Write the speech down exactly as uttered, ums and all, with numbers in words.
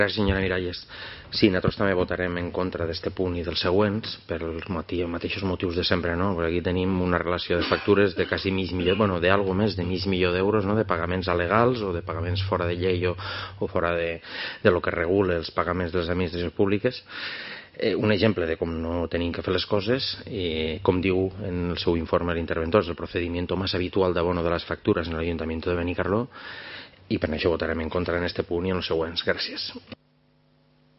Gràcies, senyora Miralles. Sí, nosaltres també votarem en contra d'aquest punt i dels següents per els mateixos motius de sempre, no? Perquè aquí tenim una relació de factures de quasi mig milió, bueno, d'algo més de mig milió d'euros, no? De pagaments alegals o de pagaments fora de llei o, o fora de, de lo que regula els pagaments de les administracions públiques. Eh, un exemple de com no tenim que fer les coses, eh, com diu en el seu informe l'interventor, és el procediment més habitual d'abono de les factures en l'Ajuntament de Benicarló, i per això votarem en contra en aquest punt i en els següents. Gràcies.